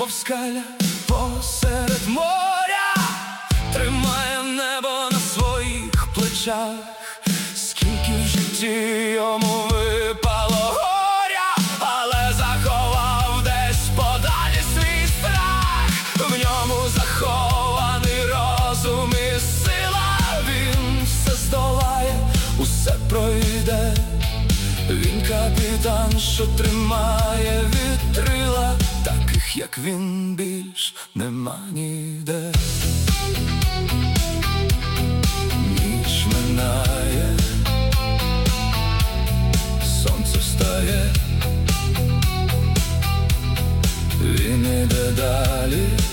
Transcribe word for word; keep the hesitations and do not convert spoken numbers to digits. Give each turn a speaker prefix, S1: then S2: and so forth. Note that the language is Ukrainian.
S1: мов скаля посеред моря, тримає небо на своїх плечах. Скільки в житті йому випало горя, але заховав десь подалі свій страх. В ньому захований розум і сила. Він все здолає, усе пройде. Він капітан, що тримає вітрила. Таких, як він, більш нема ніде. Ніч минає, сонце встає, він іде далі.